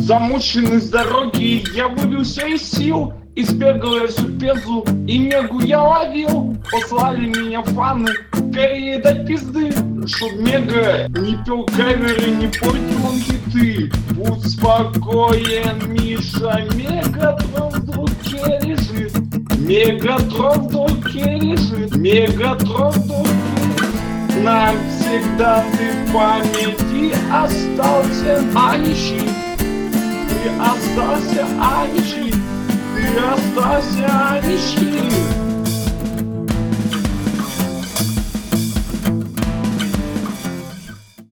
Замученный с дороги, я выбился из сил. И сбегал я всю пезу, и мегу я ловил. Послали меня фаны, скорее дать пизды, чтоб мега не пел каверы, не портил он хиты. Будь спокоен, Миша, Мегатрон в руке лежит. Мегатрон в руке лежит. Мегатрон в руке. Навсегда ты в памяти остался, Аничи. Ты остался, Аничи. Ты остался, Аничи.